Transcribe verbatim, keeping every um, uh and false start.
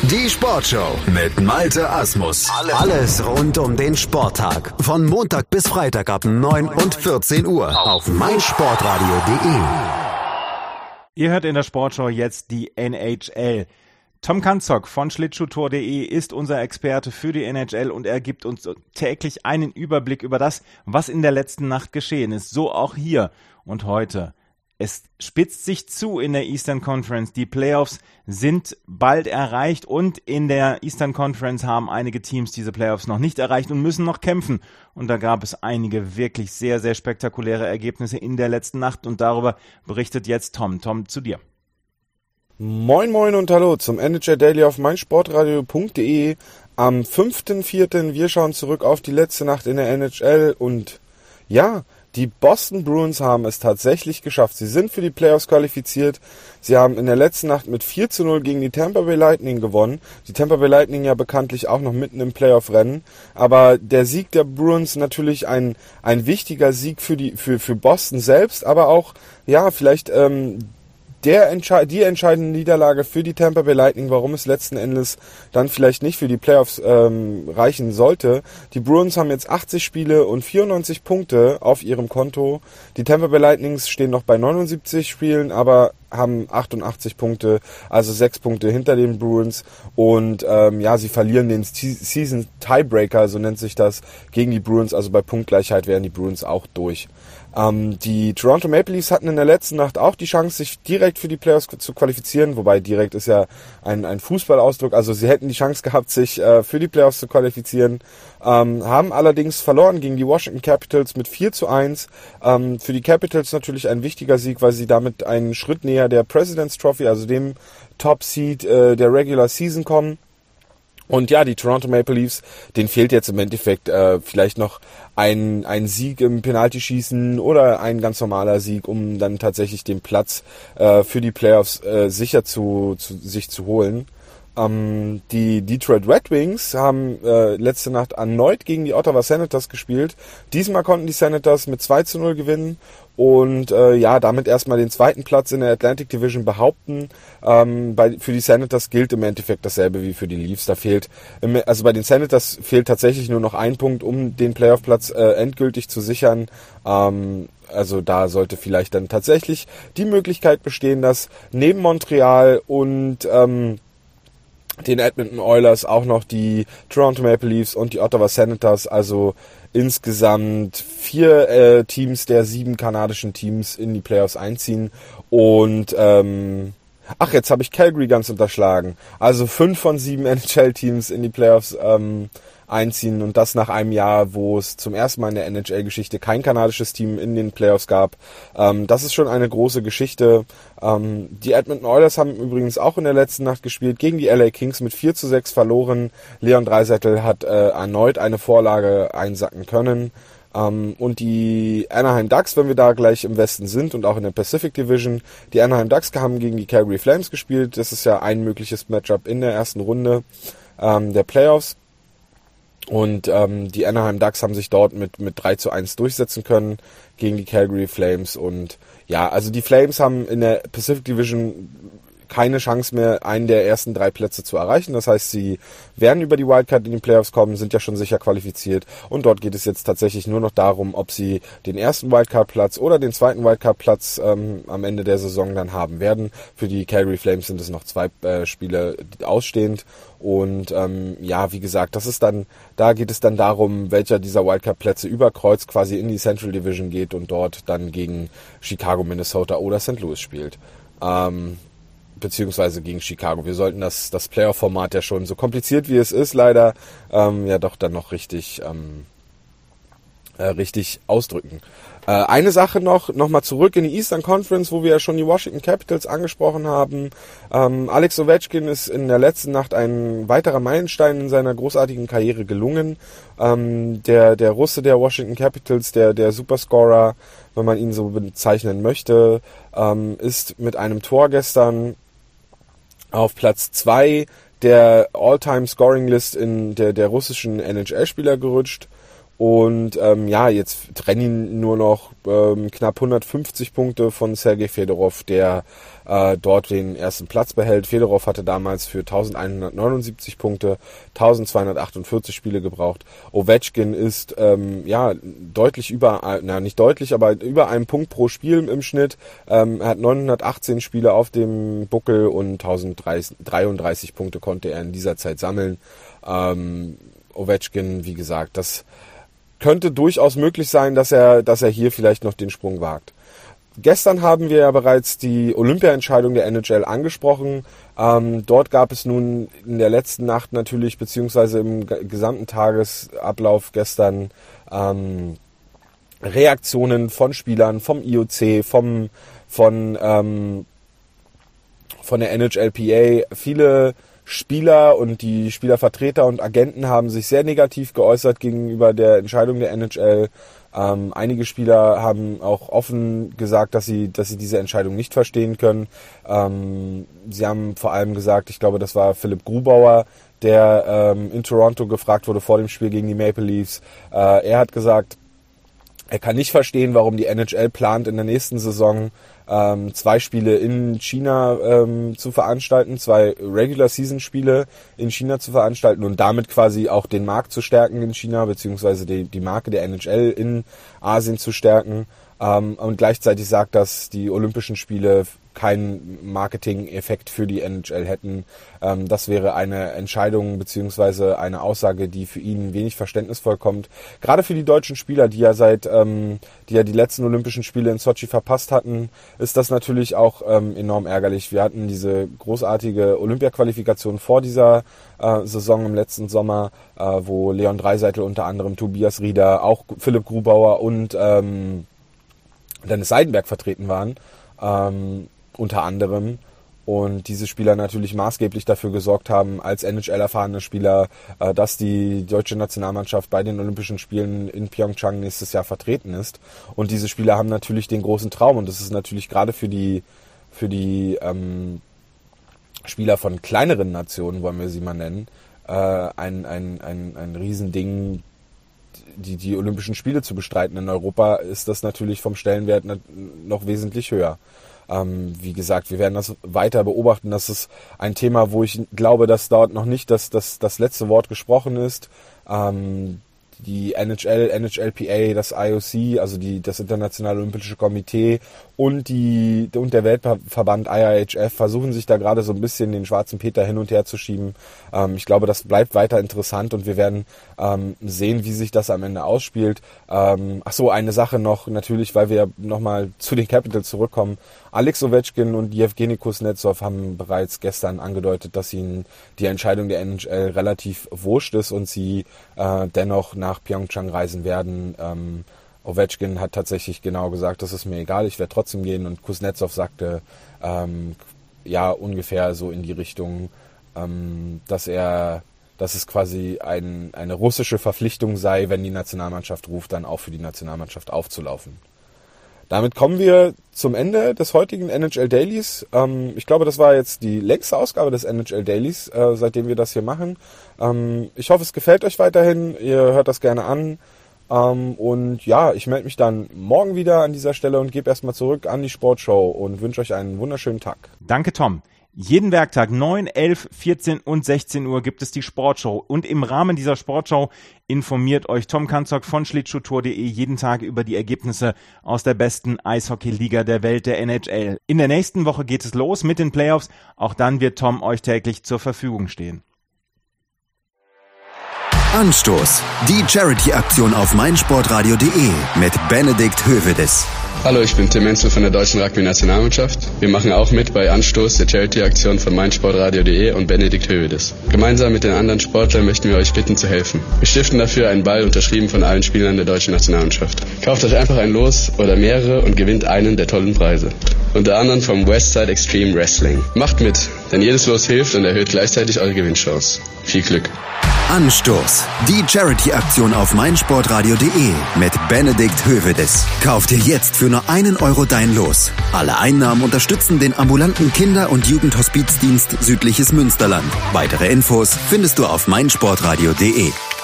Die Sportshow mit Malte Asmus. Alles rund um den Sporttag. Von Montag bis Freitag ab neun und vierzehn Uhr auf meinsportradio punkt de. Ihr hört in der Sportshow jetzt die N H L. Tom Kanzok von schlittschuhtour punkt de ist unser Experte für die N H L und er gibt uns täglich einen Überblick über das, was in der letzten Nacht geschehen ist. So auch hier und heute. Es spitzt sich zu in der Eastern Conference. Die Playoffs sind bald erreicht und in der Eastern Conference haben einige Teams diese Playoffs noch nicht erreicht und müssen noch kämpfen. Und da gab es einige wirklich sehr, sehr spektakuläre Ergebnisse in der letzten Nacht und darüber berichtet jetzt Tom. Tom, zu dir. Moin moin und hallo zum N H L Daily auf meinsportradio punkt de. Am fünften vierten Wir schauen zurück auf die letzte Nacht in der N H L und ja, die Boston Bruins haben es tatsächlich geschafft. Sie sind für die Playoffs qualifiziert. Sie haben in der letzten Nacht mit vier zu null gegen die Tampa Bay Lightning gewonnen. Die Tampa Bay Lightning ja bekanntlich auch noch mitten im Playoff-Rennen. Aber der Sieg der Bruins natürlich ein, ein wichtiger Sieg für die, für, für Boston selbst, aber auch, ja, vielleicht, ähm, Der Entsche- die entscheidende Niederlage für die Tampa Bay Lightning, warum es letzten Endes dann vielleicht nicht für die Playoffs ähm, reichen sollte. Die Bruins haben jetzt achtzig Spiele und vierundneunzig Punkte auf ihrem Konto. Die Tampa Bay Lightnings stehen noch bei neunundsiebzig Spielen, aber haben achtundachtzig Punkte, also sechs Punkte hinter den Bruins. Und ähm, ja, sie verlieren den Season Tiebreaker, so nennt sich das, gegen die Bruins. Also bei Punktgleichheit wären die Bruins auch durch. Ähm, die Toronto Maple Leafs hatten in der letzten Nacht auch die Chance, sich direkt für die Playoffs zu qualifizieren, wobei direkt ist ja ein, ein Fußballausdruck, also sie hätten die Chance gehabt, sich äh, für die Playoffs zu qualifizieren, ähm, haben allerdings verloren gegen die Washington Capitals mit vier zu eins. Ähm, für die Capitals natürlich ein wichtiger Sieg, weil sie damit einen Schritt näher der President's Trophy, also dem Top Seed äh, der Regular Season kommen. Und ja, die Toronto Maple Leafs, denen fehlt jetzt im Endeffekt äh, vielleicht noch ein, ein Sieg im Penaltyschießen oder ein ganz normaler Sieg, um dann tatsächlich den Platz äh, für die Playoffs äh, sicher zu, zu sich zu holen. Ähm, die Detroit Red Wings haben äh, letzte Nacht erneut gegen die Ottawa Senators gespielt. Diesmal konnten die Senators mit zwei zu null gewinnen und äh, ja, damit erstmal den zweiten Platz in der Atlantic Division behaupten. Ähm, bei, für die Senators gilt im Endeffekt dasselbe wie für die Leafs. Da fehlt, also bei den Senators fehlt tatsächlich nur noch ein Punkt, um den Playoff-Platz äh, endgültig zu sichern. Ähm, also da sollte vielleicht dann tatsächlich die Möglichkeit bestehen, dass neben Montreal und ähm, den Edmonton Oilers auch noch die Toronto Maple Leafs und die Ottawa Senators, also insgesamt vier äh, Teams der sieben kanadischen Teams in die Playoffs einziehen. Und ähm, ach, jetzt habe ich Calgary ganz unterschlagen. Also fünf von sieben N H L-Teams in die Playoffs ähm, einziehen und das nach einem Jahr, wo es zum ersten Mal in der N H L-Geschichte kein kanadisches Team in den Playoffs gab. Ähm, das ist schon eine große Geschichte. Ähm, die Edmonton Oilers haben übrigens auch in der letzten Nacht gespielt gegen die L A Kings mit vier zu sechs verloren. Leon Draisaitl hat äh, erneut eine Vorlage einsacken können. Um, und die Anaheim Ducks, wenn wir da gleich im Westen sind und auch in der Pacific Division, die Anaheim Ducks haben gegen die Calgary Flames gespielt. Das ist ja ein mögliches Matchup in der ersten Runde ähm, der Playoffs. Und ähm, die Anaheim Ducks haben sich dort mit, mit drei zu eins durchsetzen können gegen die Calgary Flames. Und ja, also die Flames haben in der Pacific Division keine Chance mehr, einen der ersten drei Plätze zu erreichen. Das heißt, sie werden über die Wildcard in die Playoffs kommen, sind ja schon sicher qualifiziert. Und dort geht es jetzt tatsächlich nur noch darum, ob sie den ersten Wildcard-Platz oder den zweiten Wildcard-Platz ähm, am Ende der Saison dann haben werden. Für die Calgary Flames sind es noch zwei äh, Spiele ausstehend. Und ähm, ja, wie gesagt, das ist dann, da geht es dann darum, welcher dieser Wildcard-Plätze über Kreuz quasi in die Central Division geht und dort dann gegen Chicago, Minnesota oder Sankt Louis spielt. Ähm, beziehungsweise gegen Chicago. Wir sollten das, das Playoff-Format ja schon, so kompliziert wie es ist, leider, ähm, ja doch dann noch richtig, ähm, äh, richtig ausdrücken. Äh, eine Sache noch, nochmal zurück in die Eastern Conference, wo wir ja schon die Washington Capitals angesprochen haben. Ähm, Alex Ovechkin ist in der letzten Nacht ein weiterer Meilenstein in seiner großartigen Karriere gelungen. Ähm, der, der Russe der Washington Capitals, der, der Superscorer, wenn man ihn so bezeichnen möchte, ähm, ist mit einem Tor gestern auf Platz zwei der All-Time-Scoring-List in der, der russischen N H L-Spieler gerutscht. Und ähm, ja, jetzt trennen ihn nur noch ähm, knapp hundertfünfzig Punkte von Sergei Fedorov, der äh, dort den ersten Platz behält. Fedorov hatte damals für elfhundertneunundsiebzig Punkte eintausendzweihundertachtundvierzig Spiele gebraucht. Ovechkin ist ähm, ja deutlich über, na nicht deutlich, aber über einen Punkt pro Spiel im Schnitt. Ähm, er hat neunhundertachtzehn Spiele auf dem Buckel und tausenddreiunddreißig Punkte konnte er in dieser Zeit sammeln. Ähm, Ovechkin, wie gesagt, das könnte durchaus möglich sein, dass er, dass er hier vielleicht noch den Sprung wagt. Gestern haben wir ja bereits die Olympia-Entscheidung der N H L angesprochen. Ähm, dort gab es nun in der letzten Nacht natürlich, beziehungsweise im g- gesamten Tagesablauf gestern, ähm, Reaktionen von Spielern, vom I O C, vom, von, ähm, von der N H L P A. Viele Spieler und die Spielervertreter und Agenten haben sich sehr negativ geäußert gegenüber der Entscheidung der N H L. Ähm, einige Spieler haben auch offen gesagt, dass sie, dass sie diese Entscheidung nicht verstehen können. Ähm, sie haben vor allem gesagt, ich glaube, das war Philipp Grubauer, der ähm, in Toronto gefragt wurde vor dem Spiel gegen die Maple Leafs. Äh, er hat gesagt, er kann nicht verstehen, warum die N H L plant, in der nächsten Saison ähm, zwei Spiele in China ähm, zu veranstalten, zwei Regular-Season-Spiele in China zu veranstalten und damit quasi auch den Markt zu stärken in China, beziehungsweise die, die Marke der N H L in Asien zu stärken. Ähm, und gleichzeitig sagt, dass die Olympischen Spiele keinen Marketing-Effekt für die N H L hätten. Ähm, das wäre eine Entscheidung beziehungsweise eine Aussage, die für ihn wenig verständnisvoll kommt. Gerade für die deutschen Spieler, die ja seit, ähm, die ja die letzten Olympischen Spiele in Sochi verpasst hatten, ist das natürlich auch ähm, enorm ärgerlich. Wir hatten diese großartige Olympia-Qualifikation vor dieser äh, Saison im letzten Sommer, äh, wo Leon Draisaitl unter anderem, Tobias Rieder, auch Philipp Grubauer und ähm, Dennis Seidenberg vertreten waren. Ähm, unter anderem, und diese Spieler natürlich maßgeblich dafür gesorgt haben, als N H L-erfahrene Spieler, äh, dass die deutsche Nationalmannschaft bei den Olympischen Spielen in Pyeongchang nächstes Jahr vertreten ist. Und diese Spieler haben natürlich den großen Traum, und das ist natürlich gerade für die für die ähm, Spieler von kleineren Nationen, wollen wir sie mal nennen, äh, ein, ein, ein, ein Riesending, die, die Olympischen Spiele zu bestreiten. In Europa ist das natürlich vom Stellenwert noch wesentlich höher. Ähm, wie gesagt, wir werden das weiter beobachten. Das ist ein Thema, wo ich glaube, dass dort noch nicht das, das, das letzte Wort gesprochen ist. Ähm, die N H L, N H L P A, das I O C, also die, das Internationale Olympische Komitee und die und der Weltverband I I H F versuchen sich da gerade so ein bisschen den schwarzen Peter hin und her zu schieben. Ähm, ich glaube, das bleibt weiter interessant, und wir werden ähm, sehen, wie sich das am Ende ausspielt. Ähm, ach so, eine Sache noch, natürlich, weil wir nochmal zu den Capitals zurückkommen. Alex Ovechkin und Jewgeni Kuznetsov haben bereits gestern angedeutet, dass ihnen die Entscheidung der N H L relativ wurscht ist und sie äh, dennoch nach Pyeongchang reisen werden. Ähm, Ovechkin hat tatsächlich genau gesagt, das ist mir egal, ich werde trotzdem gehen, und Kuznetsov sagte ähm, ja ungefähr so in die Richtung, ähm, dass er, dass es quasi ein, eine russische Verpflichtung sei, wenn die Nationalmannschaft ruft, dann auch für die Nationalmannschaft aufzulaufen. Damit kommen wir zum Ende des heutigen N H L Dailies. Ähm, ich glaube, das war jetzt die längste Ausgabe des N H L Dailies, äh, seitdem wir das hier machen. Ähm, ich hoffe, es gefällt euch weiterhin. Ihr hört das gerne an. Ähm, und ja, ich melde mich dann morgen wieder an dieser Stelle und gebe erstmal zurück an die Sportshow und wünsche euch einen wunderschönen Tag. Danke, Tom. Jeden Werktag neun, elf, vierzehn und sechzehn Uhr gibt es die Sportshow, und im Rahmen dieser Sportshow informiert euch Tom Kanzok von Schlittschuhtour punkt de jeden Tag über die Ergebnisse aus der besten Eishockey-Liga der Welt, der N H L. In der nächsten Woche geht es los mit den Playoffs, auch dann wird Tom euch täglich zur Verfügung stehen. Anstoß, die Charity-Aktion auf meinsportradio punkt de mit Benedikt Hövedes. Hallo, ich bin Tim Menzel von der deutschen Rugby-Nationalmannschaft. Wir machen auch mit bei Anstoß, der Charity-Aktion von meinsportradio punkt de und Benedikt Hövedes. Gemeinsam mit den anderen Sportlern möchten wir euch bitten zu helfen. Wir stiften dafür einen Ball, unterschrieben von allen Spielern der deutschen Nationalmannschaft. Kauft euch einfach ein Los oder mehrere und gewinnt einen der tollen Preise. Unter anderem vom Westside Extreme Wrestling. Macht mit, denn jedes Los hilft und erhöht gleichzeitig eure Gewinnchance. Viel Glück. Anstoß, die Charity-Aktion auf meinsportradio punkt de mit Benedikt Hövedes. Kauf dir jetzt für nur einen Euro dein Los. Alle Einnahmen unterstützen den ambulanten Kinder- und Jugendhospizdienst Südliches Münsterland. Weitere Infos findest du auf meinsportradio punkt de.